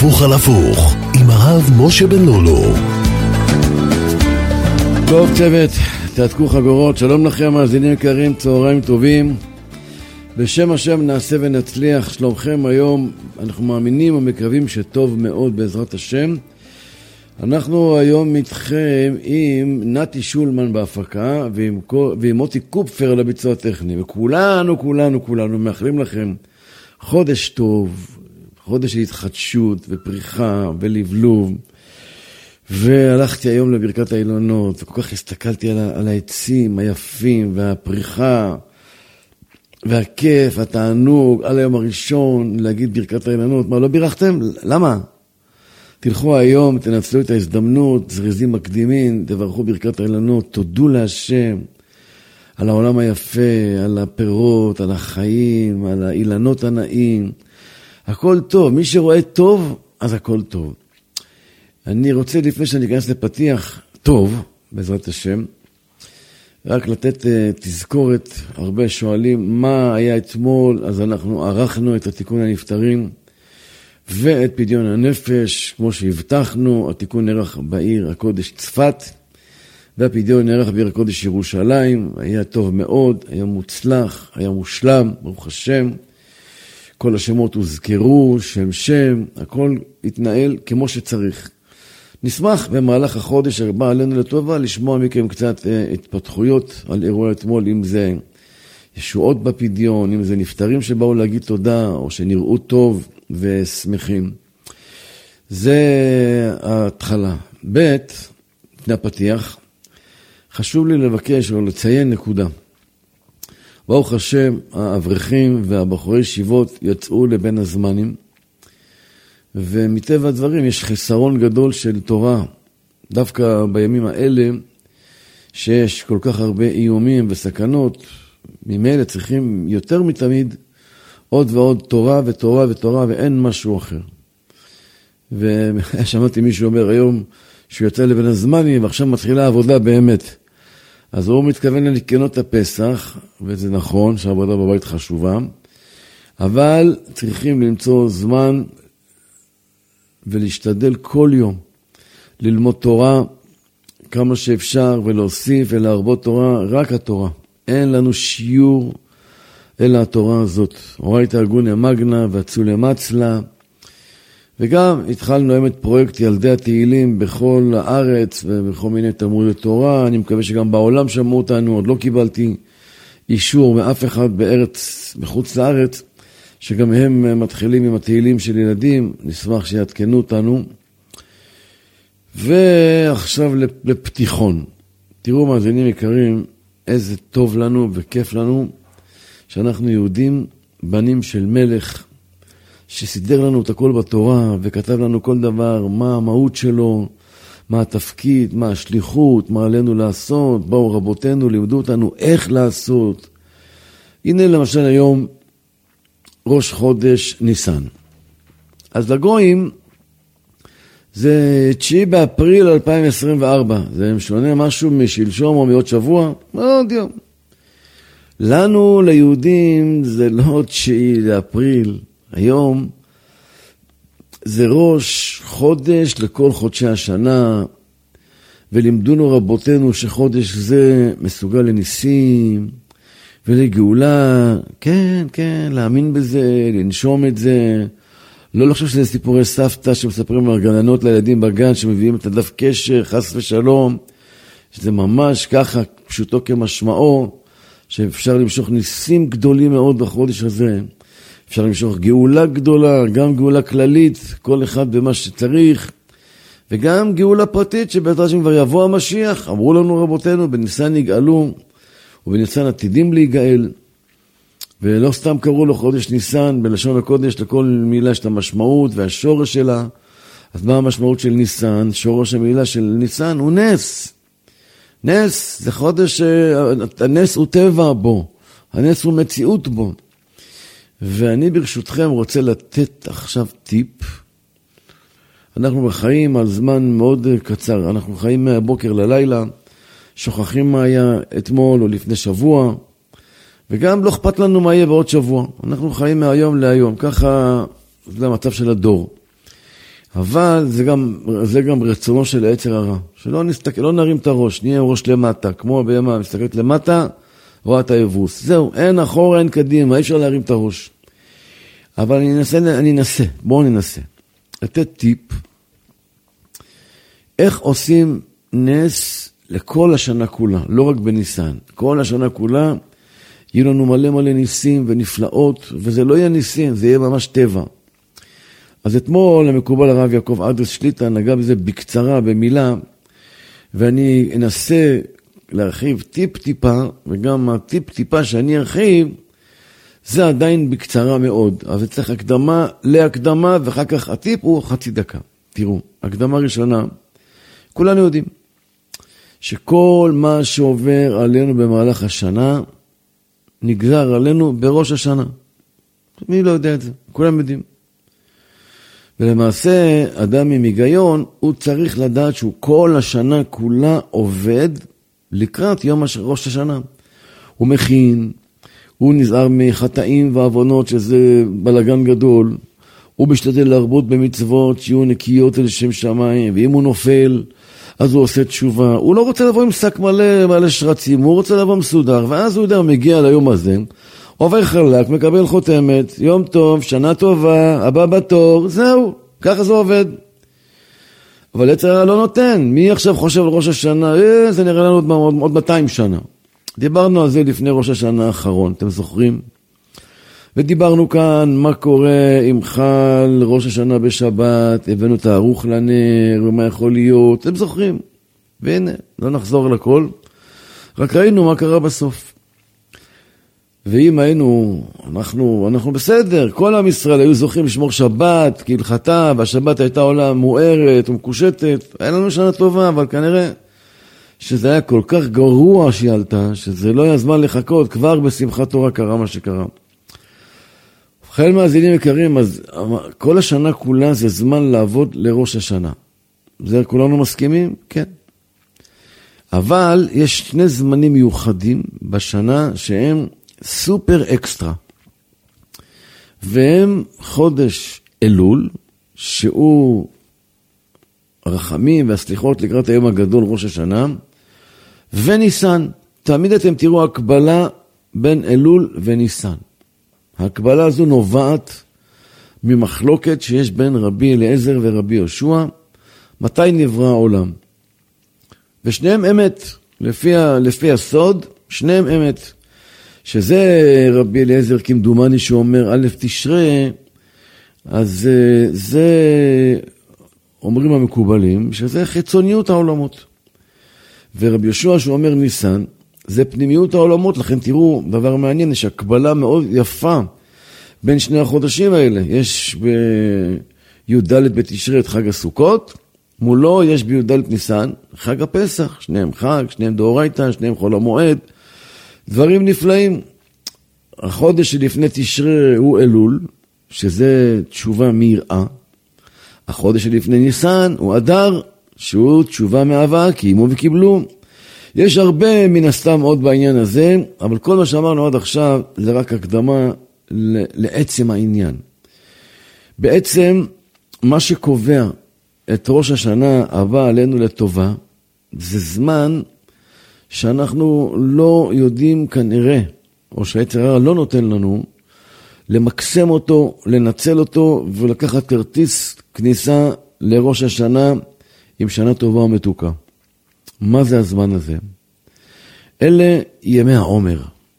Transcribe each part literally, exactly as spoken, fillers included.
הפוך על הפוך עם הרב משה בן לולו. טוב צוות, תעתקו חגורות, שלום לכם מאזינים יקרים, צהריים טובים. בשם השם נעשה ונצליח, שלומכם היום. אנחנו מאמינים ומקווים שטוב מאוד בעזרת השם. אנחנו היום איתכם עם נתי שולמן בהפקה ועם, ועם מוטי קופפר על הביצוע הטכני, וכולנו כולנו כולנו מאחלים לכם חודש טוב, חודש של התחדשות ופריחה ולבלוב. והלכתי היום לברכת האילנות וכל כך הסתכלתי על, על העצים היפים והפריחה והכיף, התענוג על היום הראשון להגיד ברכת האילנות. מה, לא בירכתם? למה? תלכו היום, תנצלו את ההזדמנות, זריזים מקדימים, תברכו ברכת האילנות, תודו להשם על העולם היפה, על הפירות, על החיים, על האילנות הנעים. הכל טוב, מי שרואה טוב, אז הכל טוב. אני רוצה לפני שאני אכנס לפתיח טוב, בעזרת השם, רק לתת uh, תזכורת. הרבה שואלים מה היה אתמול, אז אנחנו ערכנו את התיקון הנפטרים ואת פדיון הנפש, כמו שהבטחנו. התיקון נערך בעיר הקודש צפת, והפדיון נערך בעיר הקודש ירושלים. היה טוב מאוד, היה מוצלח, היה מושלם, ברוך השם. כל השמות הוזכרו, שם שם, הכל התנהל כמו שצריך. נשמח במהלך החודש הבא עלינו לטובה לשמוע מכם קצת אה, התפתחויות על אירוע אתמול, אם זה ישועות בפדיון, אם זה נפטרים שבאו להגיד תודה, או שנראו טוב ושמחים. זה ההתחלה. ב' לפני הפתיח, חשוב לי לבקש או לציין נקודה. ברוך השם, האברכים והבחורי ישיבות יצאו לבין הזמנים, ומטבע הדברים יש חיסרון גדול של תורה, דווקא בימים האלה שיש כל כך הרבה איומים וסכנות. ממילא צריכים יותר מתמיד עוד ועוד תורה ותורה ותורה, ואין משהו אחר. ושמעתי מישהו אומר היום שהוא יצא לבין הזמנים ועכשיו מתחילה העבודה באמת. אז הוא מתכוון לנקנות הפסח, וזה נכון שהעבודה בבית חשובה, אבל צריכים למצוא זמן ולהשתדל כל יום ללמוד תורה כמה שאפשר, ולהוסיף ולהרבות תורה, רק התורה. אין לנו שיעור אלא התורה הזאת. אורייתא הגוניה מגנא ואצוליה מצלא. וגם התחלנו היום את פרויקט ילדי התהילים בכל הארץ ובכל מיני תלמודי תורה. אני מקווה שגם בעולם שמעו אותנו, עוד לא קיבלתי אישור מאף אחד בארץ, בחוץ לארץ, שגם הם מתחילים עם התהילים של ילדים. נשמח שיעדכנו אותנו. ועכשיו לפתיחון. תראו מאזינים יקרים, איזה טוב לנו וכיף לנו שאנחנו יהודים, בנים של מלך, שסידר לנו את הכל בתורה וכתב לנו כל דבר, מה המהות שלו, מה התפקיד, מה השליחות, מה עלינו לעשות. באו רבותינו, לימדו אותנו איך לעשות. הנה למשל היום ראש חודש ניסן. אז לגויים זה תשיעי באפריל אלפיים עשרים וארבע. זה משונה משהו משלשום או מעוד שבוע? מאוד יום. לנו ליהודים זה לא תשיעי באפריל. היום זה ראש חודש לכל חודשי השנה, ולימדונו רבותינו שחודש זה מסוגל לניסים ולגאולה. כן, כן, להאמין בזה, לנשום את זה. לא לחשוב שזה סיפורי סבתא שמספרים על גננות לילדים בגן שמביאים את הדף קשר, חס ושלום. שזה ממש ככה, פשוטו כמשמעו, שאפשר למשוך ניסים גדולים מאוד בחודש הזה. אפשר למשוך גאולה גדולה, גם גאולה כללית, כל אחד במה שצריך, וגם גאולה פרטית שבעזרת השם כבר יבוא המשיח. אמרו לנו רבותינו, בניסן יגאלו, ובניסן עתידים להיגאל. ולא סתם קראו לו חודש ניסן, בלשון הקודש לכל מילה יש את המשמעות והשורש שלה. אז מה המשמעות של ניסן? שורש המילה של ניסן הוא נס. נס זה חודש, הנס הוא טבע בו, הנס הוא מציאות בו. ואני ברשותכם רוצה לתת עכשיו טיפ. אנחנו חיים על זמן מאוד קצר, אנחנו חיים מהבוקר ללילה, שוכחים מה היה אתמול או לפני שבוע, וגם לא אכפת לנו מה יהיה בעוד שבוע. אנחנו חיים מהיום להיום, ככה זה המצב של הדור. אבל זה גם, זה גם רצונו של היצר הרע. שלא נסתכל, לא נרים את הראש, נהיה ראש למטה, כמו הבהמה, מסתכלת למטה, רואה את היבוס. זהו, אין אחורה, אין קדימה, אי אפשר להרים את הראש. אבל אני אנסה, אני אנסה, בואו ננסה. לתת טיפ, איך עושים נס לכל השנה כולה, לא רק בניסן. כל השנה כולה, יהיו לנו מלא מלא ניסים ונפלאות, וזה לא יהיה ניסים, זה יהיה ממש טבע. אז אתמול המקובל הרב יעקב אדרס שליטה נגע בזה בקצרה, במילה, ואני אנסה להרחיב טיפ טיפה, וגם הטיפ טיפה שאני ארחיב, זה עדיין בקצרה מאוד, אבל צריך הקדמה להקדמה, ואחר כך הטיפ הוא חצי דקה. תראו, הקדמה ראשונה, כולנו יודעים, שכל מה שעובר עלינו במהלך השנה, נגזר עלינו בראש השנה. מי לא יודע את זה? כולם יודעים. ולמעשה, אדם עם היגיון, הוא צריך לדעת שהוא כל השנה כולה עובד לקראת יום ראש השנה. הוא מכין, הוא נזהר מחטאים ועוונות, שזה בלגן גדול. הוא משתדל להרבות במצוות שיהיו נקיות אל שם שמיים, ואם הוא נופל, אז הוא עושה תשובה. הוא לא רוצה לבוא עם שק מלא, מלא שרצים, הוא רוצה לבוא מסודר, ואז הוא יודע, מגיע ליום הזה, עובר חלק, מקבל חותמת, יום טוב, שנה טובה, הבא בתור, זהו, ככה זה עובד. אבל יצר הרע לא נותן. מי עכשיו חושב על ראש השנה? אה, זה נראה לנו עוד, עוד, עוד מאתיים שנה. דיברנו על זה לפני ראש השנה האחרון, אתם זוכרים? ודיברנו כאן מה קורה אם חל ראש השנה בשבת, הבאנו את הערוך לנר, ומה יכול להיות, אתם זוכרים? והנה, לא נחזור לכל, רק ראינו מה קרה בסוף. ואם היינו, אנחנו, אנחנו בסדר, כל עם ישראל היו זוכים לשמור שבת כהלכתה, והשבת הייתה עולה מוארת ומקושטת, היה לנו שנה טובה, אבל כנראה שזה היה כל כך גרוע שהיא עלתה, שזה לא היה זמן לחכות, כבר בשמחת תורה קרה מה שקרה. חייל מאזינים יקרים, אז כל השנה כולה זה זמן לעבוד לראש השנה. זה כולנו מסכימים? כן. אבל יש שני זמנים מיוחדים בשנה שהם סופר אקסטרה. והם חודש אלול, שהוא הרחמים והסליחות לקראת היום הגדול ראש השנה, וניסן. תמיד אתם תראו הקבלה בין אלול וניסן. ההקבלה הזו נובעת ממחלוקת שיש בין רבי אליעזר ורבי יהושע, מתי נברא העולם. ושניהם אמת, לפי, לפי הסוד, שניהם אמת. שזה רבי אליעזר כמדומני שאומר א' תשרה, אז זה אומרים המקובלים, שזה חיצוניות העולמות. ורבי יהושע שאומר ניסן, זה פנימיות העולמות, לכן תראו, דבר מעניין, יש הקבלה מאוד יפה בין שני החודשים האלה. יש בי"ד בתשרי את חג הסוכות, מולו יש בי"ד ניסן, חג הפסח, שניהם חג, שניהם דאורייתא, שניהם חול המועד, דברים נפלאים. החודש שלפני תשרי הוא אלול, שזה תשובה מיראה. החודש שלפני ניסן הוא אדר, שהוא תשובה מאהבה, קיימו וקיבלו. יש הרבה מן הסתם עוד בעניין הזה, אבל כל מה שאמרנו עד עכשיו זה רק הקדמה לעצם העניין. בעצם מה שקובע את ראש השנה הבא עלינו לטובה, זה זמן שאנחנו לא יודעים כנראה, או שהיצר הרע לא נותן לנו, למקסם אותו, לנצל אותו, ולקחת כרטיס כניסה לראש השנה עם שנה טובה ומתוקה. מה זה הזמן הזה? אלה ימי העומר.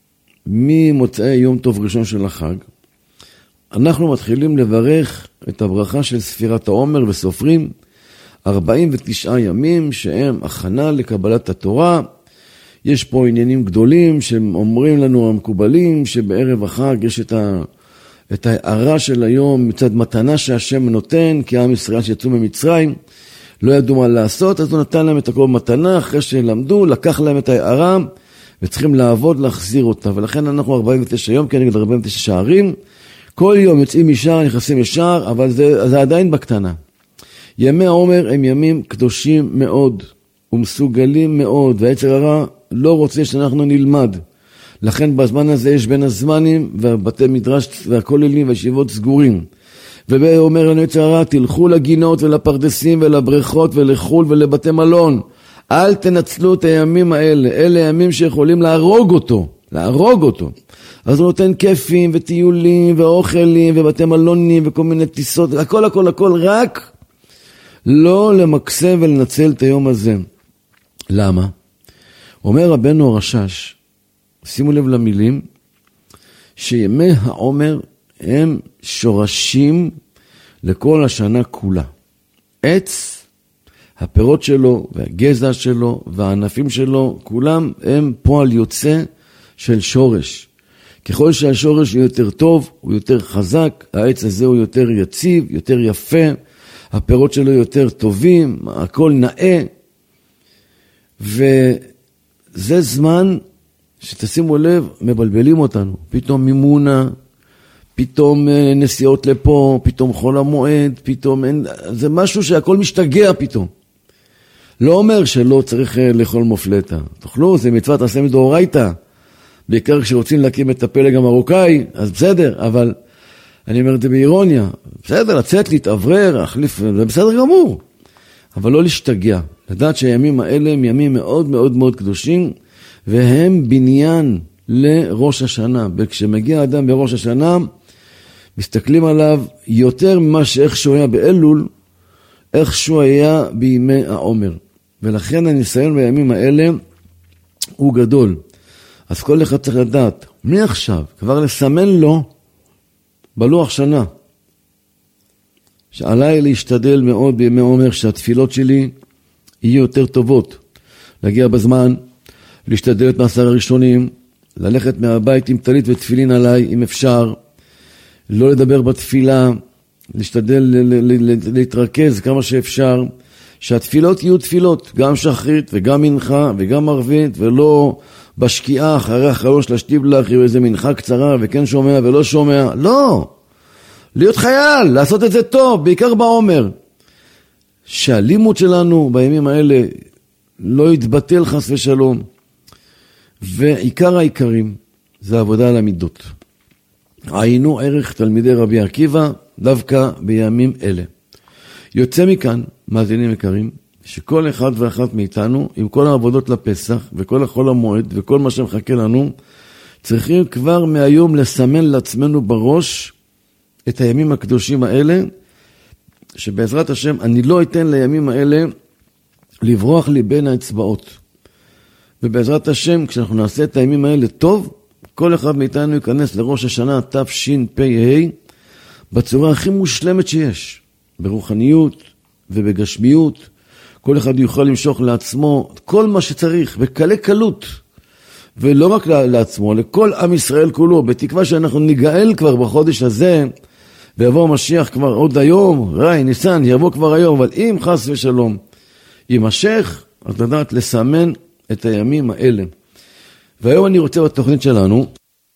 ממוצאי יום טוב ראשון של החג, אנחנו מתחילים לברך את הברכה של ספירת העומר וסופרים ארבעים ותשעה ימים שהם הכנה לקבלת התורה. יש פה עניינים גדולים שאומרים לנו המקובלים שבערב החג יש את, ה, את ההערה של היום מצד מתנה שהשם נותן, כי עם ישראל שיצאו ממצרים לא ידעו מה לעשות, אז הוא נתן להם את הכל מתנה, אחרי שלמדו, לקח להם את ההערה, וצריכים לעבוד להחזיר אותה, ולכן אנחנו ארבעים ותשעה יום, כנגד ארבעים ותשעה שערים, כל יום יוצאים משער, נכנסים לשער, אבל זה, זה עדיין בקטנה. ימי העומר הם ימים קדושים מאוד, ומסוגלים מאוד, והיצר הרע לא רוצה שאנחנו נלמד. לכן בזמן הזה יש בין הזמנים, והבתי מדרש והכוללים והישיבות סגורים. ואומר לנו יצר הרע, תלכו לגינות ולפרדסים ולבריכות ולחול ולבתי מלון. אל תנצלו את הימים האלה, אלה ימים שיכולים להרוג אותו, להרוג אותו. אז הוא נותן כיפים וטיולים ואוכלים ובתי מלונים וכל מיני טיסות, הכל הכל הכל, רק לא למקסם ולנצל את היום הזה. למה? אומר רבנו הרשש, שימו לב למילים, שימי העומר הם שורשים לכל השנה כולה. עץ, הפירות שלו והגזע שלו והענפים שלו, כולם הם פועל יוצא של שורש. ככל שהשורש הוא יותר טוב, הוא יותר חזק, העץ הזה הוא יותר יציב, יותר יפה, הפירות שלו יותר טובים, הכל נאה. וזה זמן שתשימו לב, מבלבלים אותנו. פתאום מימונה, פתאום נסיעות לפה, פתאום חול המועד, פתאום אין, זה משהו שהכל משתגע פתאום. לא אומר שלא צריך לאכול מופלטה. תאכלו, זה מצוות עשה מדאורייתא. בעיקר כשרוצים להקים את הפלג המרוקאי, אז בסדר, אבל אני אומר את זה באירוניה. בסדר, לצאת, להתעברר, להחליף, זה בסדר גמור. אבל לא להשתגע. לדעת שהימים האלה הם ימים מאוד מאוד מאוד קדושים, והם בניין לראש השנה. וכשמגיע אדם בראש השנה, מסתכלים עליו יותר ממה שאיך שהוא היה באלול, איך שהוא היה בימי העומר. ולכן הניסיון בימים האלה הוא גדול. אז כל אחד צריך לדעת, מי עכשיו? כבר לסמן לו בלוח שנה. שעליי להשתדל מאוד בימי עומר שהתפילות שלי יהיו יותר טובות. להגיע בזמן, להשתדל את מעשר הראשונים, ללכת מהבית עם טלית ותפילין עליי, אם אפשר, לא לדבר בתפילה, להשתדל להתרכז כמה שאפשר, שהתפילות יהיו תפילות, גם שחרית וגם מנחה וגם ערבית, ולא בשקיעה אחרי החלוש לשטיבלח, עם איזה מנחה קצרה וכן שומע ולא שומע, לא. להיות חייל, לעשות את זה טוב, בעיקר בעומר. שהלימוד שלנו בימים האלה לא יתבטל חס ושלום. ועיקר העיקרים זה עבודה על המידות. עיינו ערך תלמידי רבי עקיבא דווקא בימים אלה. יוצא מכאן, מאזינים יקרים, שכל אחד ואחת מאיתנו, עם כל העבודות לפסח וכל החול המועד וכל מה שמחכה לנו, צריכים כבר מהיום לסמן לעצמנו בראש את הימים הקדושים האלה, שבעזרת השם אני לא אתן לימים האלה לברוח לי בין האצבעות. ובעזרת השם, כשאנחנו נעשה את הימים האלה טוב, כל אחד מאיתנו ייכנס לראש השנה תשפ"ה בצורה הכי מושלמת שיש, ברוחניות ובגשמיות. כל אחד יוכל למשוך לעצמו כל מה שצריך, בקלי קלות, ולא רק לעצמו, לכל עם ישראל כולו, בתקווה שאנחנו ניגאל כבר בחודש הזה, ויבוא משיח כבר עוד היום, ראי, ניסן, יבוא כבר היום, אבל אם חס ושלום יימשך, אז לדעת לסמן את הימים האלה. והיום אני רוצה בתוכנית שלנו,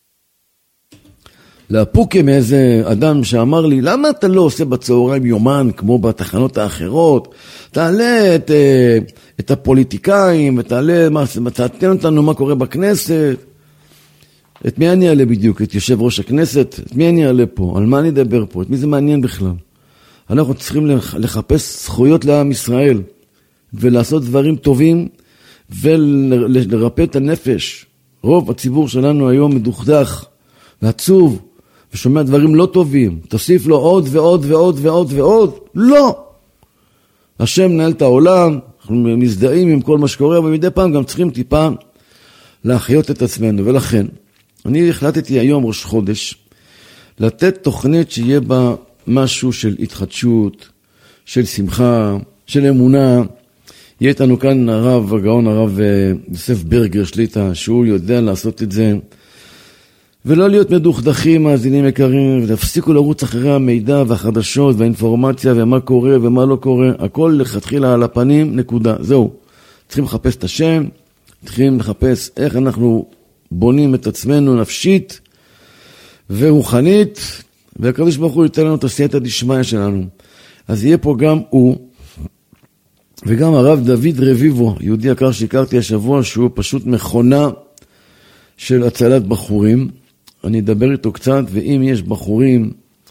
להפוקה מאיזה אדם שאמר לי, למה אתה לא עושה בצהריים יומן כמו בתחנות האחרות? תעלה את, את הפוליטיקאים, ותעלה, תעדכן אותנו מה קורה בכנסת. את מי אני אעלה בדיוק? את יושב ראש הכנסת? את מי אני אעלה פה? על מה אני אדבר פה? את מי זה מעניין בכלל? אנחנו צריכים לחפש זכויות לעם ישראל, ולעשות דברים טובים, ולרפא את הנפש. רוב הציבור שלנו היום מדוכדך, ועצוב, ושומע דברים לא טובים. תוסיף לו עוד ועוד ועוד ועוד ועוד. לא! השם מנהל את העולם, אנחנו מזדהים עם כל מה שקורה, ומדי פעם גם צריכים טיפה להחיות את עצמנו. ולכן, אני החלטתי היום ראש חודש, לתת תוכנית שיהיה בה משהו של התחדשות, של שמחה, של אמונה. יהיה איתנו כאן הרב, הגאון הרב יוסף ברגר שליטה, שהוא יודע לעשות את זה, ולא להיות מדוכדכים, מאזינים יקרים, ולהפסיקו לרוץ אחרי המידע והחדשות והאינפורמציה ומה קורה ומה לא קורה, הכל לכתחילה על הפנים, נקודה, זהו. צריכים לחפש את השם, צריכים לחפש איך אנחנו בונים את עצמנו נפשית ורוחנית, והקדוש ברוך הוא ייתן לנו את הסייעתא דשמיא שלנו. אז יהיה פה גם הוא, וגם הרב דוד רביבו, יהודי יקר שהכרתי השבוע, שהוא פשוט מכונה של הצלת בחורים. אני אדבר איתו קצת, ואם יש בחורים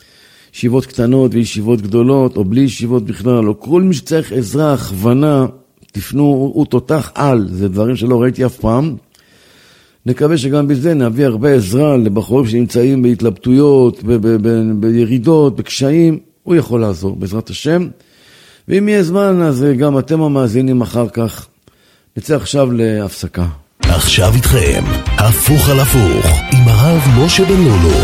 ישיבות קטנות וישיבות גדולות, או בלי ישיבות בכלל, או כל מי שצריך עזרה, הכוונה, תפנו, הוא תותח על, זה דברים שלא ראיתי אף פעם. נקווה שגם בזה נביא הרבה עזרה לבחורים שנמצאים בהתלבטויות, ב- ב- ב- בירידות, בקשיים, הוא יכול לעזור, בעזרת השם. ואם יהיה זמן, אז גם אתם המאזינים אחר כך. נצא עכשיו להפסקה. עכשיו איתכם, הפוך על הפוך, עם הרב משה בן לולו.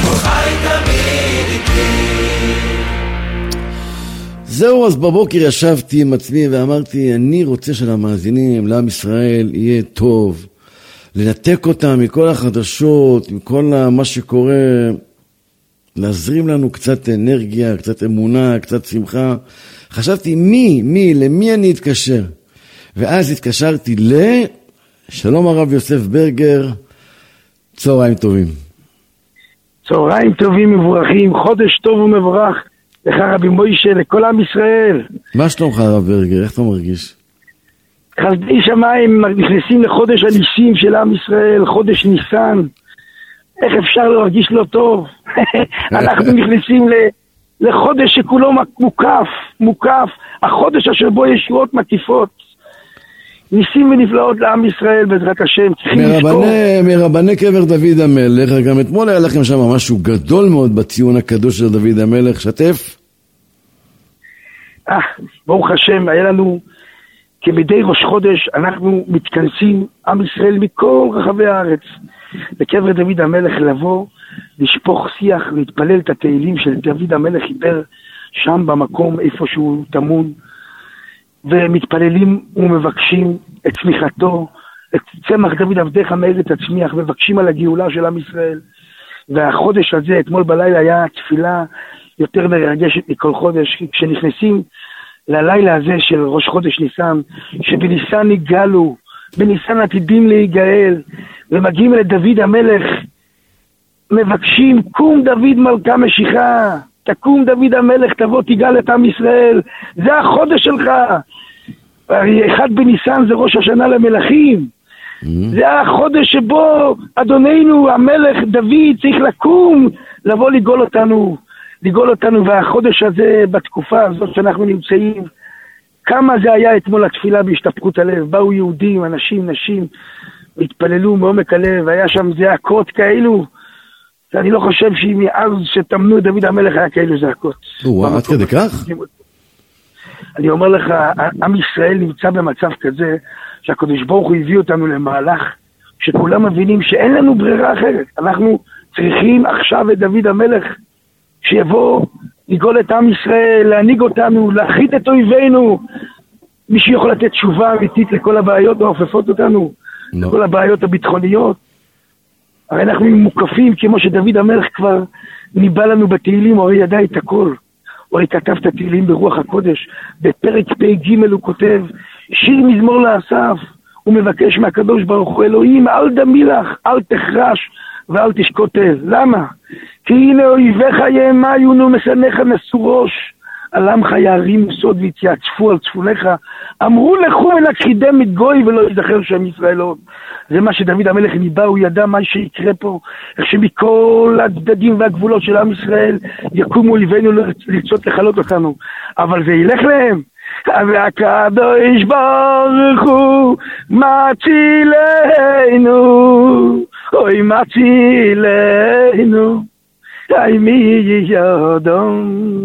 זהו, אז בבוקר ישבתי עם עצמי ואמרתי, אני רוצה שלמאזינים, לעם ישראל, יהיה טוב. לנתק אותם מכל החדשות, מכל מה שקורה, להזרים לנו קצת אנרגיה, קצת אמונה, קצת שמחה. חשבתי, מי, מי, למי אני אתקשר? ואז התקשרתי ל... שלום הרב יוסף ברגר, צהריים טובים. צהריים טובים מבורכים, חודש טוב ומבורך לך רבי מוישה, לכל עם ישראל. מה שלומך הרב ברגר, איך אתה מרגיש? חסדי שמיים נכנסים לחודש הניסים של עם ישראל, חודש ניסן. איך אפשר להרגיש לא טוב? אנחנו נכנסים לחודש שכולו מוקף, מוקף, החודש אשר בו ישועות מקיפות. ניסים ונפלאות לעם ישראל בעזרת השם. מרבני, מרבני קבר דוד המלך, גם אתמול היה לכם שם משהו גדול מאוד בציון הקדוש של דוד המלך, שתף? אה, ברוך השם, היה לנו כמדי ראש חודש, אנחנו מתכנסים, עם ישראל מכל רחבי הארץ, לקבר דוד המלך לבוא, לשפוך שיח, להתפלל את התהילים של דוד המלך חיבר שם במקום איפה שהוא תמון, ומתפללים ומבקשים את צמיחתו, את צמח דוד עבדך מארץ תצמיח, מבקשים על הגאולה של עם ישראל. והחודש הזה, אתמול בלילה, היה תפילה יותר מרגשת מכל חודש, כשנכנסים ללילה הזה של ראש חודש ניסן, שבניסן נגאלו, בניסן עתידים להיגאל, ומגיעים לדוד המלך, מבקשים, קום דוד מלכה משיחה, תקום דוד המלך, תבוא תגאל את עם ישראל, זה החודש שלך. אחד בניסן זה ראש השנה למלכים, mm-hmm. זה החודש שבו אדוננו המלך דוד צריך לקום, לבוא לגאול אותנו, לגאול אותנו. והחודש הזה, בתקופה הזאת שאנחנו נמצאים, כמה זה היה אתמול התפילה בהשתפכות הלב, באו יהודים, אנשים, נשים, התפללו מעומק הלב, היה שם זעקות כאלו, אני לא חושב שאם אז שתמנו את דוד המלך היה כאלו זעקות. עד כדי כך? אני אומר לך, עם ישראל נמצא במצב כזה, שהקדוש ברוך הוא הביא אותנו למהלך, שכולם מבינים שאין לנו ברירה אחרת. אנחנו צריכים עכשיו את דוד המלך, שיבוא לגאול את עם ישראל, להנהיג אותנו, להחית את אויבינו. מישהו יכול לתת תשובה אמיתית לכל הבעיות מעופפות אותנו, לא. לכל הבעיות הביטחוניות. הרי אנחנו מוקפים, כמו שדוד המלך כבר ניבא לנו בתהילים, הרי ידע את הכל. הרי כתב את התהילים ברוח הקודש. בפרק פ"ג הוא כותב, שיר מזמור לאסף, הוא מבקש מהקדוש ברוך הוא, אלוהים, אל דמי לך, אל תחרש ואל תשקוטל. למה? כי הנה אויביך יאמיון ומשנאיך נשאו ראש, על עמך יערים סוד והתייעצפו על צפוניך, אמרו לכו ונכחידם מגוי ולא יזכר שם ישראל עוד. זה מה שדוד המלך ניבא, הוא ידע מה שיקרה פה, איך שמכל הצדדים והגבולות של עם ישראל יקומו אויבינו לרצות לכלות אותנו, אבל זה ילך להם. והקדוש ברוך הוא מצילנו, אוי מצילנו, אי מי יודום.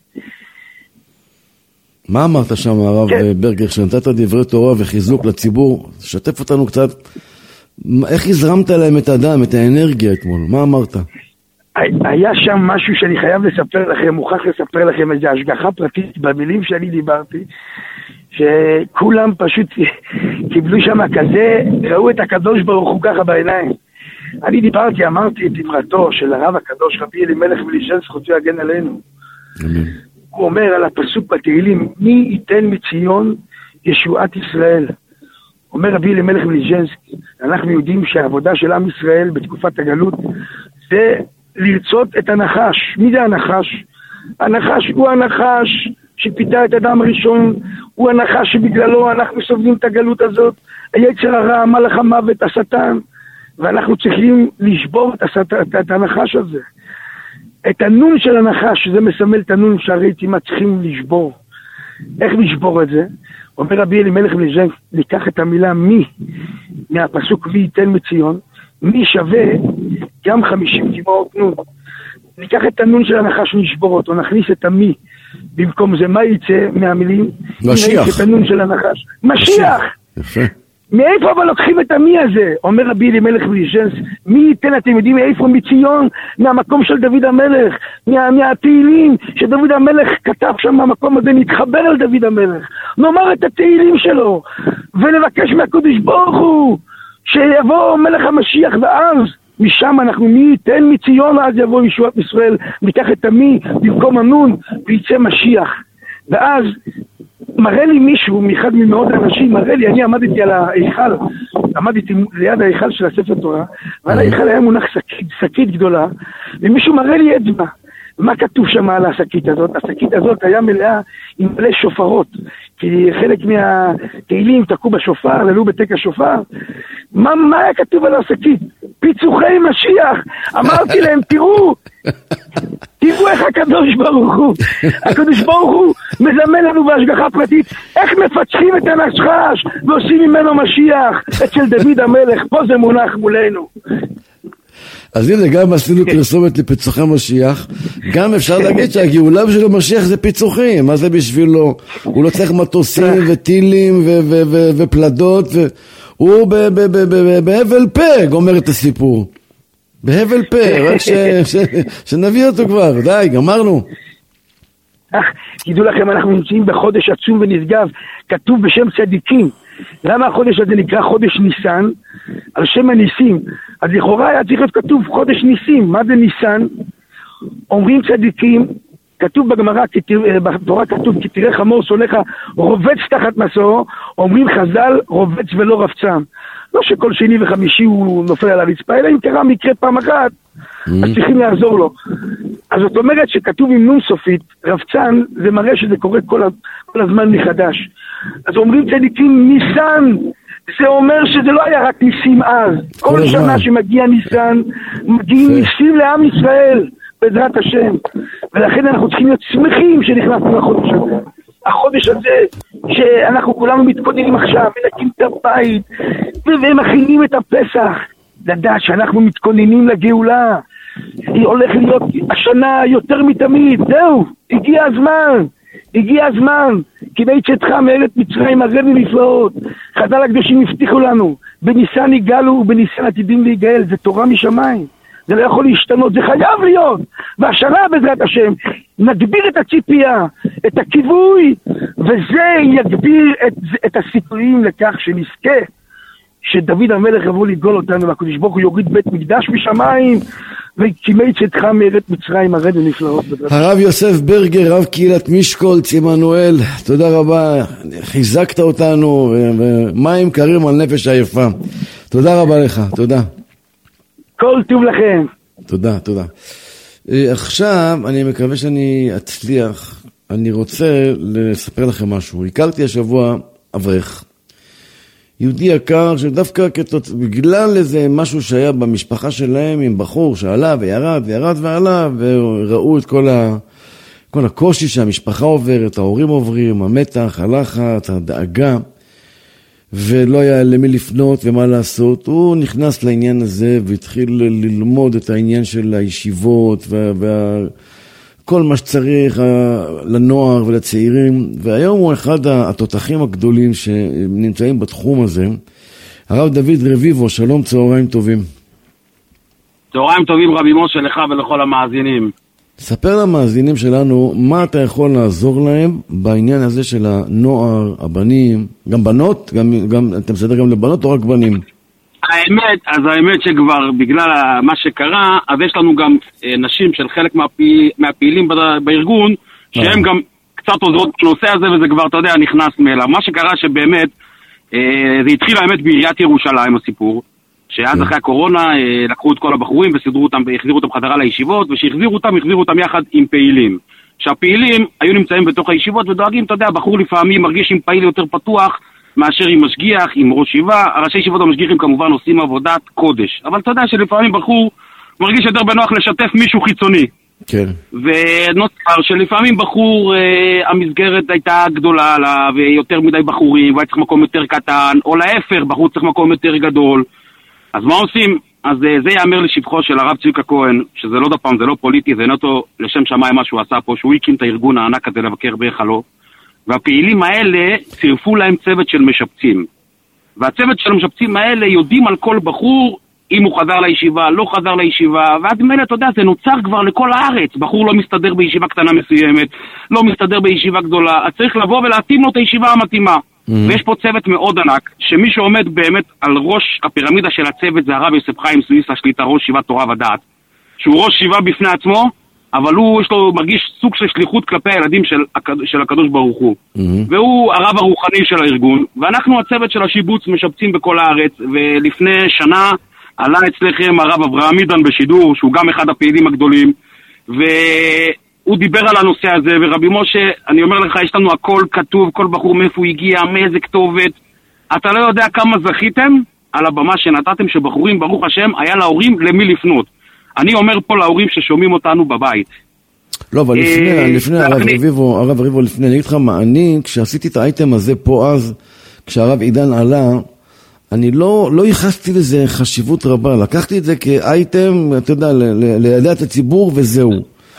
מה אמרת שם הרב ברגר, שנתת דברי תורה וחיזוק לציבור? שתף אותנו קצת, איך הזרמת להם את הדם, את האנרגיה אתמול? מה אמרת? היה שם משהו שאני חייב לספר לכם, מוכרח לספר לכם איזו השגחה פרטית במילים שאני דיברתי, שכולם פשוט קיבלו שם כזה, ראו את הקדוש ברוך הוא ככה בעיניים. אני דיברתי, אמרתי את דברתו של הרב הקדוש רבי אלימלך מליז'נסק, זכותו יגן עלינו. אמן. הוא אומר על הפסוק בתהילים, מי ייתן מציון ישועת ישראל. אומר רבי אלימלך מליז'נסק, אנחנו יודעים שהעבודה של עם ישראל בתקופת הגלות זה לרצות את הנחש. מי זה הנחש? הנחש הוא הנחש שפיתה את אדם הראשון, הוא הנחש שבגללו אנחנו סובלים את הגלות הזאת, היצר הרע, מלאך המוות, השטן, ואנחנו צריכים לשבור את, השט... את הנחש הזה. את הנון של הנחש, שזה מסמל את הנון שהראיתי מה צריכים לשבור. איך לשבור את זה? אומר רבי אלימלך בן ז'נק, ניקח את המילה מי, מהפסוק מי ייתן מציון, מי שווה גם חמישים כמעות נון. ניקח את הנון של הנחש ונשבור אותו, נכניס את המי, במקום זה מה יצא מהמילים? משיח. את הנון של הנחש. משיח! יפה. מאיפה אבל לוקחים את המי הזה? אומר רבי אלימלך בן ז'נק, מי ייתן, אתם יודעים מאיפה? מציון, מהמקום של דוד המלך, מה, מהתהילים שדוד המלך כתב שם מהמקום הזה, נתחבר על דוד המלך, נאמר את התהילים שלו, ונבקש מהקדוש ברוך הוא, שיבוא מלך המשיח, ואז משם אנחנו מי ייתן מציון, אז יבוא ישועת ישראל, ניקח את המי במקום הנון, ויצא משיח. ואז מראה לי מישהו, מאחד ממאות האנשים, מראה לי, אני עמדתי על ההיכל, עמדתי ליד ההיכל של הספר תורה, ועל ההיכל היה מונח שקית, שקית גדולה, ומישהו מראה לי אצבע. מה כתוב שם על השקית הזאת? השקית הזאת היה מלאה עם מלא שופרות, כי חלק מהתהילים תקעו בשופר, ללו בתק השופר. מה, מה היה כתוב על השקית? פיצוחי משיח. אמרתי להם, תראו, תראו איך הקדוש ברוך הוא, הקדוש ברוך הוא מזמן לנו בהשגחה פרטית, איך מפצחים את הנחש ועושים ממנו משיח, אצל דוד המלך, פה זה מונח מולנו. אז הנה, גם עשינו פרסומת לפיצוחי משיח, גם אפשר להגיד שהגאולה של המשיח זה פיצוחים, מה זה בשבילו? הוא לא צריך מטוסים וטילים ופלדות, הוא בהבל פה גומר את הסיפור. בהבל פה, רק שנביא אותו כבר, די, גמרנו. תדעו לכם, אנחנו נמצאים בחודש עצום ונשגב, כתוב בשם צדיקים. למה החודש הזה נקרא חודש ניסן? על שם הניסים. אז לכאורה היה צריך להיות כתוב חודש ניסים. מה זה ניסן? אומרים צדיקים, כתוב בגמרא, בתורה כתוב, כי תראה חמור שונאך רובץ תחת מסעו, אומרים חז"ל רובץ ולא רבצם. לא שכל שני וחמישי הוא נופל על הרצפה, אלא אם קרה מקרה פעם אחת, אז צריכים לעזור לו. אז זאת אומרת שכתוב עם נון סופית, רבצן, זה מראה שזה קורה כל, כל הזמן מחדש. אז אומרים צדיקים ניסן, זה אומר שזה לא היה רק ניסים אז. כל, כל שנה שמגיע ניסן, מגיעים ניסים לעם ישראל, בעזרת השם. ולכן אנחנו צריכים להיות שמחים שנכנסנו לחודש הזה. החודש הזה, שאנחנו כולנו מתכוננים עכשיו, מנקים את הבית, ומכינים את הפסח. לדעת שאנחנו מתכוננים לגאולה. היא הולכת להיות השנה יותר מתמיד. זהו, הגיע הזמן. הגיע הזמן. כי בצאתך מארץ מצרים הרי נפלאות. חז"ל הקדושים הבטיחו לנו. בניסן יגאלו ובניסן עתידים להיגאל. זה תורה משמיים. זה לא יכול להשתנות, זה חייב להיות. והשנה בעזרת השם נגביר את הציפייה, את הכיווי, וזה יגביר את, את הסיכויים לכך שנזכה שדוד המלך יבוא לגאול אותנו, והקדוש ברוך הוא יוריד בית מקדש משמיים, וכימי צאתך מארץ מצרים הרי נפלאות. הרב יוסף ברגר, רב קהילת משקולץ עמנואל, תודה רבה, חיזקת אותנו, ומים קרים על נפש עייפה. תודה רבה לך, תודה. כל טוב לכם. תודה, תודה. עכשיו אני מקווה שאני אצליח, אני רוצה לספר לכם משהו. הכרתי השבוע אברך, יהודי יקר, שדווקא כתות, בגלל איזה משהו שהיה במשפחה שלהם עם בחור שעלה וירד וירד ועלה, וראו את כל, ה, כל הקושי שהמשפחה עוברת, ההורים עוברים, המתח, הלחץ, הדאגה, ולא היה למי לפנות ומה לעשות. הוא נכנס לעניין הזה והתחיל ללמוד את העניין של הישיבות וכל מה שצריך לנוער ולצעירים, והיום הוא אחד התותחים הגדולים שנמצאים בתחום הזה. הרב דוד רביבו, שלום, צהריים טובים. צהריים טובים רבי משה, לך ולכל המאזינים. ספר למאזינים שלנו מה אתה יכול לעזור להם בעניין הזה של הנוער, הבנים, גם בנות, גם, גם, אתה מסדר גם לבנות או רק בנים? האמת, אז האמת שכבר בגלל מה שקרה, אז יש לנו גם אה, נשים של חלק מהפעיל, מהפעילים בארגון, שהם אה. גם קצת עוזרות בנושא הזה, וזה כבר, אתה יודע, נכנס מאליו. מה שקרה שבאמת, אה, זה התחיל האמת בעיריית ירושלים הסיפור, שאז אחרי הקורונה לקחו את כל הבחורים וסידרו אותם והחזירו אותם חזרה לישיבות, ושהחזירו אותם, החזירו אותם יחד עם פעילים. שהפעילים היו נמצאים בתוך הישיבות ודואגים, אתה יודע, בחור לפעמים מרגיש עם פעיל יותר פתוח מאשר עם משגיח, עם ראש ישיבה. הראשי ישיבות המשגיחים כמובן עושים עבודת קודש. אבל אתה יודע שלפעמים בחור מרגיש יותר בנוח לשתף מישהו חיצוני. כן. ונוצר שלפעמים בחור, אה, המסגרת הייתה גדולה לה, ויותר מדי בחורים, והיה צריך מקום יותר קטן, או להפך, בחור צריך מקום יותר גדול. אז מה עושים? אז אה, זה יאמר לשבחו של הרב צביקה כהן, שזה לא דפם, זה לא פוליטי, זה נטו לשם שמיים מה שהוא עשה פה, שהוא הקים את הארגון הענק הזה לבקר בהיכלו, והפעילים האלה צירפו להם צוות של משפצים. והצוות של המשפצים האלה יודעים על כל בחור, אם הוא חזר לישיבה, לא חזר לישיבה, ואז מלא, אתה יודע, זה נוצר כבר לכל הארץ. בחור לא מסתדר בישיבה קטנה מסוימת, לא מסתדר בישיבה גדולה, אז צריך לבוא ולהתאים לו את הישיבה המתאימה. Mm-hmm. ויש פה צוות מאוד ענק, שמי שעומד באמת על ראש הפירמידה של הצוות זה הרב יוסף חיים סוויסה, שליטה ראש שיבת תורה ודעת, שהוא ראש שיבה בפני עצמו, אבל הוא, יש לו, מרגיש סוג של שליחות כלפי הילדים של, של הקדוש ברוך הוא. Mm-hmm. והוא הרב הרוחני של הארגון, ואנחנו הצוות של השיבוץ משבצים בכל הארץ, ולפני שנה עלה אצלכם הרב אברהם מידן בשידור, שהוא גם אחד הפעילים הגדולים, והוא דיבר על הנושא הזה, ורבי משה, אני אומר לך, יש לנו הכל כתוב, כל בחור מאיפה הוא הגיע, מאיזה כתובת, אתה לא יודע כמה זכיתם על הבמה שנתתם שבחורים, ברוך השם, היה להורים למי לפנות. אני אומר פה להורים ששומעים אותנו בבית. לא, אבל לפני, לפני הרב רביבו, הרב רביבו לפני, אני אגיד לך מה, אני, כשעשיתי את האייטם הזה פה אז, כשהרב עידן עלה, אני לא, לא ייחסתי לזה חשיבות רבה, לקחתי את זה כאייטם, אתה יודע, לידע את הציבור וזהו.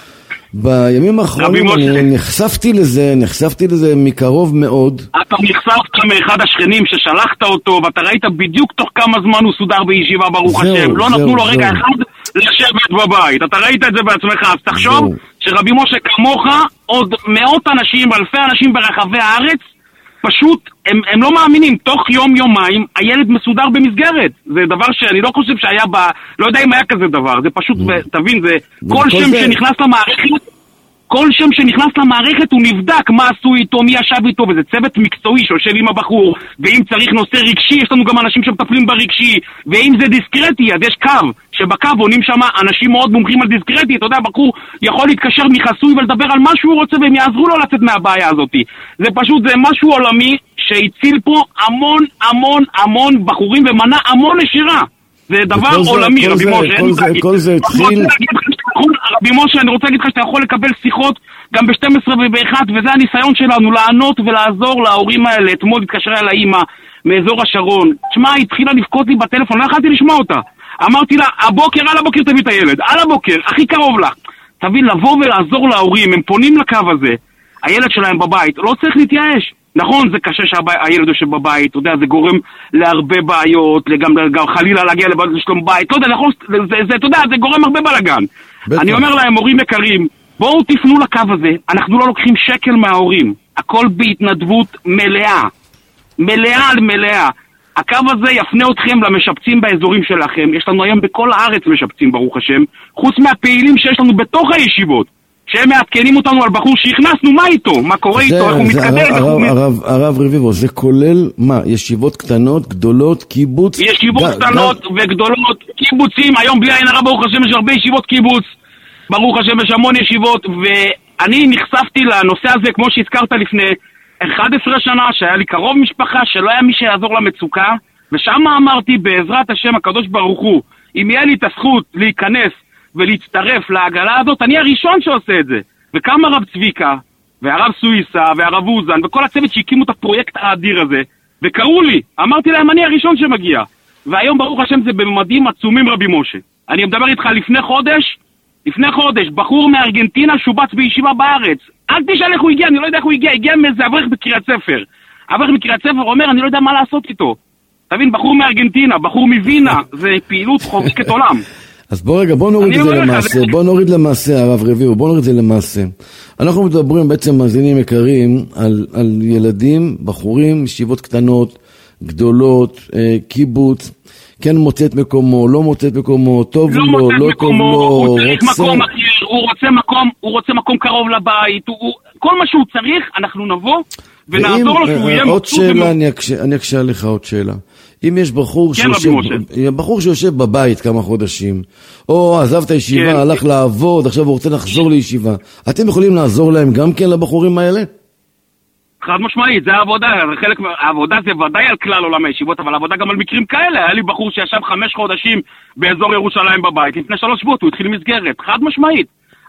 בימים האחרונים אני נחשפתי לזה, נחשפתי לזה מקרוב מאוד. אתה נחשפת מאחד השכנים ששלחת אותו, ואתה ראית בדיוק תוך כמה זמן הוא סודר בישיבה, ברוך השם. לא נתנו לו רגע אחד לשבת בבית. אתה ראית את זה בעצמך, אז תחשוב שרבי משה כמוך, עוד מאות אנשים, אלפי אנשים ברחבי הארץ, פשוט, הם, הם לא מאמינים, תוך יום יומיים הילד מסודר במסגרת. זה דבר שאני לא חושב שהיה ב... לא יודע אם היה כזה דבר, זה פשוט, תבין, זה כל שם שנכנס למערכת, כל שם שנכנס למערכת הוא נבדק מה עשו איתו, מי ישב איתו, וזה צוות מקצועי שיושב עם הבחור, ואם צריך נושא רגשי, יש לנו גם אנשים שמטפלים ברגשי, ואם זה דיסקרטי, אז יש קו, שבקו עונים שם אנשים מאוד מומחים על דיסקרטי, אתה יודע, בחור יכול להתקשר מחסוי ולדבר על מה שהוא רוצה, והם יעזרו לו לצאת מהבעיה הזאת. זה פשוט, זה משהו עולמי שהציל פה המון המון המון בחורים ומנע המון נשירה. זה דבר עולמי, רבי משה. כל זה התחיל... רבי משה, אני רוצה להגיד לך שאתה יכול לקבל שיחות גם ב-שתים עשרה וב-אחת, וזה הניסיון שלנו, לענות ולעזור להורים האלה. אתמול התקשרה אל האמא מאזור השרון. תשמע, היא התחילה לבכות לי בטלפון, לא יכולתי לשמוע אותה. אמרתי לה, הבוקר, על הבוקר תביא את הילד, על הבוקר, הכי קרוב לה. תבין, לבוא ולעזור להורים, הם פונים לקו הזה, הילד שלהם בבית, לא צריך להתייאש. נכון, זה קשה שהילד יושב בבית, אתה יודע, זה גורם להרבה בעיות, גם, גם חלילה להגיע לבעיות לשלום בית, לא יודע, נכון, זה, זה, זה, אתה יודע, זה גורם הרבה בלגן. בטח. אני אומר להם, הורים יקרים, בואו תפנו לקו הזה, אנחנו לא לוקחים שקל מההורים, הכל בהתנדבות מלאה, מלאה על מלאה. הקו הזה יפנה אתכם למשפצים באזורים שלכם, יש לנו היום בכל הארץ משפצים, ברוך השם, חוץ מהפעילים שיש לנו בתוך הישיבות. שהם מעדכנים אותנו על בחור שהכנסנו, מה איתו? מה קורה איתו? איך הוא מתקדם? הרב רביבו, זה כולל מה? ישיבות קטנות, גדולות, קיבוץ? ישיבות קטנות וגדולות, קיבוצים, היום בלי עין הרע, ברוך השם, יש הרבה ישיבות קיבוץ, ברוך השם, יש המון ישיבות, ואני נחשפתי לנושא הזה, כמו שהזכרת לפני אחת עשרה שנה, שהיה לי קרוב משפחה, שלא היה מי שיעזור למצוקה, ושם אמרתי, בעזרת השם הקדוש ברוך הוא, אם יהיה לי את הזכות להיכנס ולהצטרף לעגלה הזאת, אני הראשון שעושה את זה. וכמה הרב צביקה, והרב סוויסה, והרב אוזן, וכל הצוות שהקימו את הפרויקט האדיר הזה, וקראו לי, אמרתי להם, אני הראשון שמגיע. והיום ברוך השם זה בממדים עצומים, רבי משה. אני מדבר איתך לפני חודש, לפני חודש, בחור מארגנטינה שובץ בישיבה בארץ. אל תשאל איך הוא הגיע, אני לא יודע איך הוא הגיע, הגיע מאיזה אברך בקריית ספר. אברך בקריית ספר אומר, אני לא יודע מה לעשות איתו. תבין, בחור מארגנטינה, בחור מווינה, זה פעילות חובקת עולם. אז בוא רגע, בוא נוריד את זה למעשה, בוא נוריד למעשה, הרב רביבו, בוא נוריד את זה למעשה. אנחנו מדברים בעצם, מאזינים יקרים, על, על ילדים, בחורים, ישיבות קטנות, גדולות, אה, קיבוץ, כן מוצא את מקומו, לא מוצא את מקומו, טוב לא לו, לא טוב לו, הוא צריך רוצה... מקום אחר, הוא רוצה מקום, הוא רוצה מקום קרוב לבית, הוא, הוא, כל מה שהוא צריך, אנחנו נבוא ונעזור לו שהוא יהיה עוד שאלה, אני אקשה, אני אקשה לך עוד שאלה. אם יש בחור כן, שיושב, בחור שיושב בבית כמה חודשים, או עזב את הישיבה, כן. הלך לעבוד, עכשיו הוא רוצה לחזור לישיבה, אתם יכולים לעזור להם גם כן לבחורים האלה? חד משמעית, זה העבודה, זה חלק, העבודה זה ודאי על כלל עולם הישיבות, אבל העבודה גם על מקרים כאלה. היה לי בחור שישב חמש חודשים באזור ירושלים בבית, לפני שלוש שבועות הוא התחיל מסגרת, חד משמעית.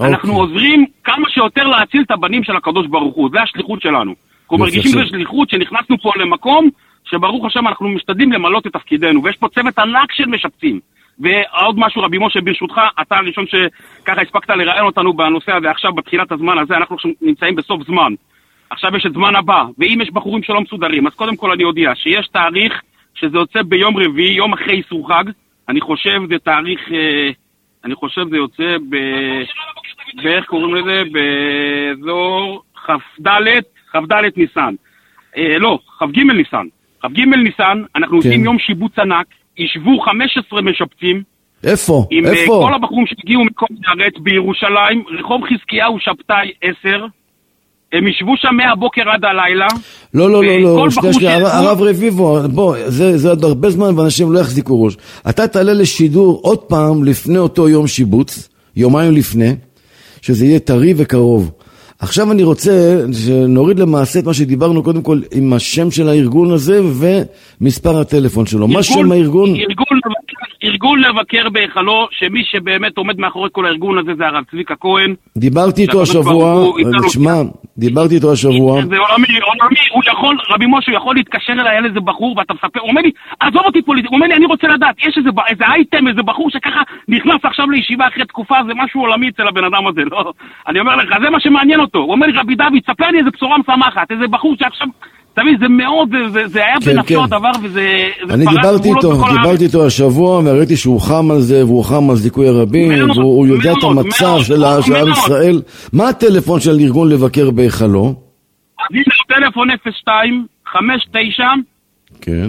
אנחנו עוזרים כמה שיותר להציל את הבנים של הקדוש ברוך הוא, זה השליחות שלנו. אנחנו מרגישים בשליחות שנכנסנו פה למקום שברוך השם אנחנו משתדלים למלות את תפקידנו, ויש פה צוות ענק של משפצים. ועוד משהו, רבי משה, ברשותך, אתה הראשון שככה הספקת לראיין אותנו בנושא הזה עכשיו, בתחילת הזמן הזה, אנחנו נמצאים בסוף זמן. עכשיו יש את זמן הבא, ואם יש בחורים שלא מסודרים, אז קודם כל אני אודיע שיש תאריך שזה יוצא ביום רביעי, יום אחרי איסור חג, אני חושב זה תאריך, אני חושב זה יוצא ב... ואיך קוראים לזה? באזור כ"ד, כ"ד ניסן. אה, לא, כ"ג ניסן. כ"ג ניסן, אנחנו עושים כן. יום שיבוץ ענק, ישבו חמש עשרה משפצים. איפה? עם איפה? כל הבחורים שהגיעו מכל הארץ בירושלים, רחוב חזקיהו שבתאי עשר, הם ישבו שם מהבוקר עד הלילה. לא, לא, לא, לא, שנייה, שנייה, הרב רביבו, בוא, זה, זה עוד הרבה זמן ואנשים לא יחזיקו ראש. אתה תעלה לשידור עוד פעם לפני אותו יום שיבוץ, יומיים לפני, שזה יהיה טרי וקרוב. עכשיו אני רוצה שנוריד למעשה את מה שדיברנו קודם כל עם השם של הארגון הזה ומספר הטלפון שלו. ארגון, מה שם הארגון? ארגון, ארגון לבקר בהיכלו, שמי שבאמת עומד מאחורי כל הארגון הזה זה הרב צביקה כהן. דיברתי איתו השבוע, תשמע, דיברתי איתו השבוע. זה עולמי, עולמי, הוא יכול, רבי משה, הוא יכול להתקשר אליי על איזה בחור ואתה מספר, הוא אומר לי, עזוב אותי פוליטי, הוא אומר לי, אני רוצה לדעת, יש איזה, איזה אייטם, איזה בחור שככה נכנס עכשיו לישיבה אחרי תקופה, זה משהו עולמי אצל הבן אדם הזה, לא? אני אומר לך, זה מה שמעניין אותו. הוא אומר לי, רבי דוד, ספר לי איזה בשורה משמחת, איזה בחור שעכשיו, תבין, זה מאוד, זה, זה היה כן, בנפשו כן. הדבר, וזה... אני דיברתי איתו, דיברתי איתו השבוע, וראיתי שהוא חם על זה, והוא חם על זיכוי הרבים, והוא יודע מאוד, את המצב מאוד, של העם ישראל. מה הטלפון של ארגון לבקר בהיכלו? הנה, טלפון אפס שתיים חמש תשע כן.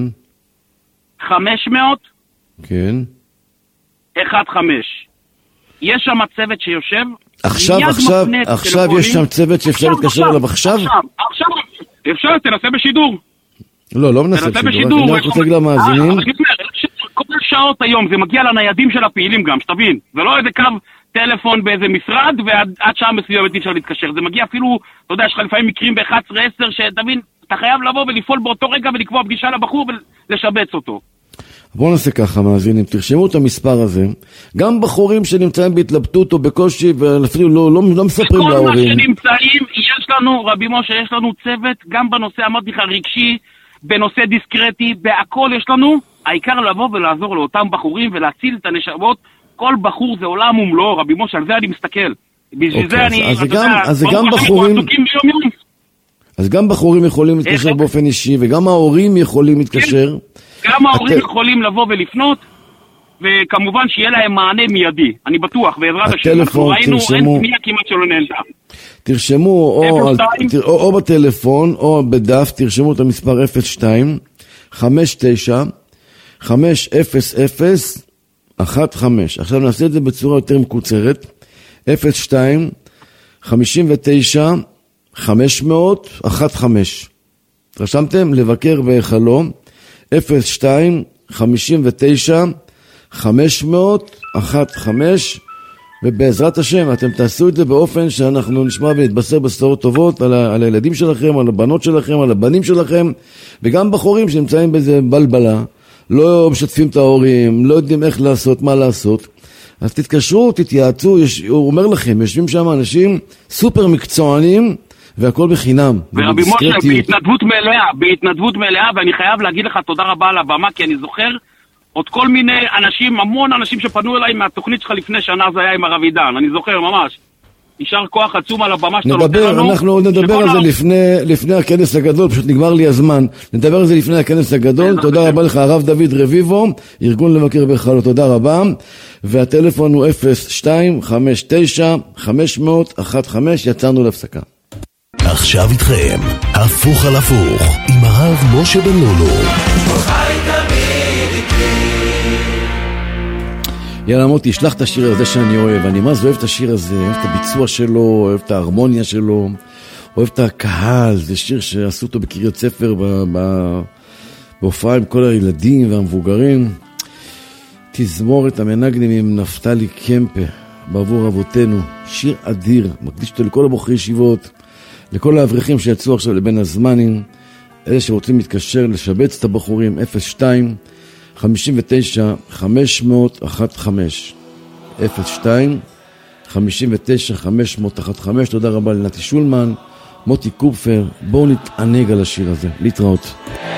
חמש מאות כן. אחת חמש. יש שם צוות שיושב, עכשיו, עכשיו, עכשיו יש שם צוות שאפשר להתקשר אליו עכשיו? עכשיו, עכשיו, אפשר, תנסה בשידור. לא, לא מנסה בשידור, אני רק רוצה להגיד למאזינים. כל שעות היום זה מגיע לניידים של הפעילים גם, שתבין. זה לא איזה קו טלפון באיזה משרד, ועד שעה מסוימת אפשר להתקשר. זה מגיע אפילו, אתה יודע, יש לך לפעמים מקרים ב-אחת עשרה עשר, שתבין, אתה חייב לבוא ולפעול באותו רגע ולקבוע פגישה לבחור ולשבץ אותו. בואו נעשה ככה, מאזינים, תרשמו את המספר הזה. גם בחורים שנמצאים בהתלבטות או בקושי, ואפילו לא, לא, לא מספרים להורים. כל מה שנמצאים, יש לנו, רבי משה, יש לנו צוות, גם בנושא, אמרתי לך, רגשי, בנושא דיסקרטי, בהכל יש לנו, העיקר לבוא ולעזור לאותם בחורים ולהציל את הנשמות. כל בחור זה עולם ומלואו, רבי משה, על זה אני מסתכל. בשביל זה אני... אז זה גם בחורים... אז גם בחורים יכולים להתקשר באופן אישי, וגם ההורים יכולים להתקשר. גם ההורים יכולים לבוא ולפנות, וכמובן שיהיה להם מענה מיידי. אני בטוח, בעזרת השם, אנחנו ראינו, אין פנייה כמעט שלא נהנתה. תרשמו או בטלפון או בדף, תרשמו את המספר אפס שתיים חמש תשע חמש אפס אפס אחת חמש. עכשיו נעשה את זה בצורה יותר מקוצרת. אפס שתיים חמישים ותשע חמש מאות אחת חמש. רשמתם? לבקר בהיכלו. אפס שתיים חמישים ותשע חמש מאות אחת חמש. ובעזרת השם אתם תעשו את זה באופן שאנחנו נשמע ונתבשר בשורות טובות על, ה- על הילדים שלכם, על הבנות שלכם, על הבנים שלכם, וגם בחורים שנמצאים באיזה בלבלה, לא משתפים את ההורים, לא יודעים איך לעשות, מה לעשות. אז תתקשרו, תתייעצו, יש, הוא אומר לכם, יושבים שם אנשים סופר מקצוענים, והכל בחינם. ורבי משה, בהתנדבות מלאה, בהתנדבות מלאה, ואני חייב להגיד לך תודה רבה על הבמה, כי אני זוכר עוד כל מיני אנשים, המון אנשים שפנו אליי מהתוכנית שלך לפני שנה, זה היה עם הרב עידן, אני זוכר ממש. יישר כוח עצום על הבמה שאתה נותן לנו. אנחנו נדבר על זה לפני, לפני הכנס הגדול, פשוט נגמר לי הזמן. נדבר על זה לפני הכנס הגדול. תודה רבה לך, הרב דוד רביבו, ארגון לבקר בהיכלו, תודה רבה. והטלפון הוא אפס שתיים חמש תשע חמש מאות אחת חמש. יצאנו להפסקה. עכשיו איתכם, הפוך על הפוך, עם הרב משה בן לולו. יאללה מוטי, שלח את השיר הזה שאני אוהב. אני מה זה אוהב את השיר הזה, אוהב את הביצוע שלו, אוהב את ההרמוניה שלו, אוהב את הקהל. זה שיר שעשו אותו בקריית ספר בהופעה עם כל הילדים והמבוגרים. תזמורת המנגנים עם נפתלי קמפה בעבור אבותינו, שיר אדיר, מקדיש אותו לכל הבוחרי ישיבות, לכל האברכים שיצאו עכשיו לבין הזמנים, אלה שרוצים להתקשר לשבץ את הבחורים. אפס שתיים חמישים ותשע חמש מאות אחת חמש. אפס שתיים חמישים ותשע חמש מאות אחת עשרה. תודה רבה לנתי שולמן, מוטי קופפר. בואו נתענג על השיר הזה. להתראות.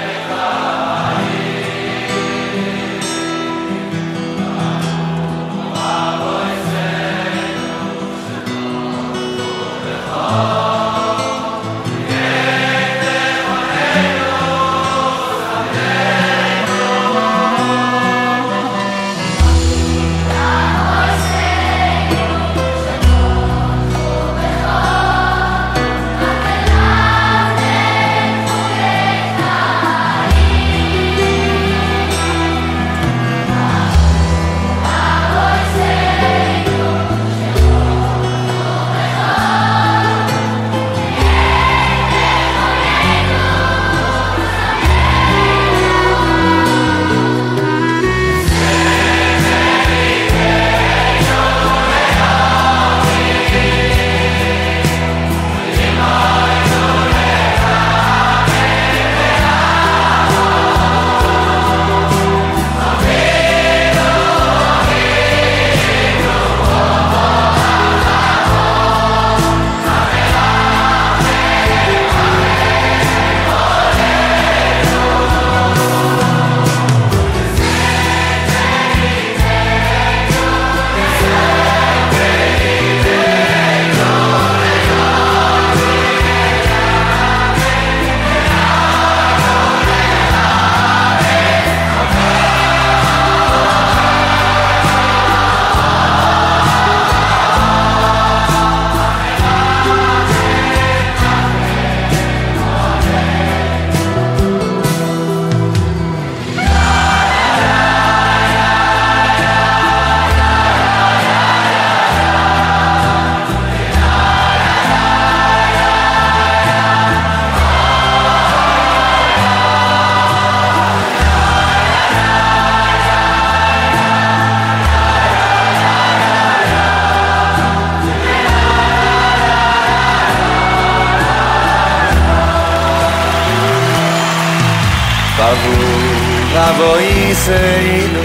אבויסנו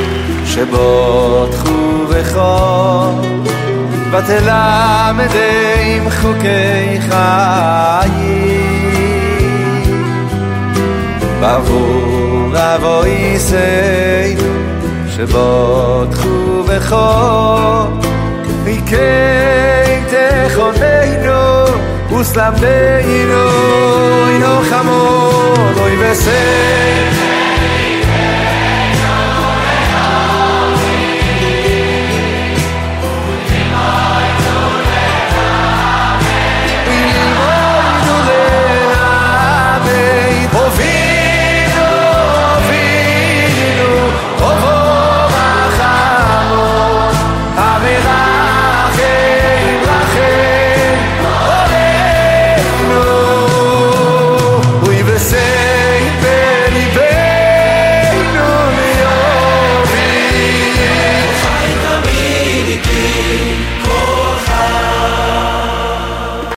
שבוטחו בחור ותלמדם חוקי חיים בעבור אבויסנו שבוטחו בחור מכן תכוננו וסלמנו אינו חמור אוי בסדר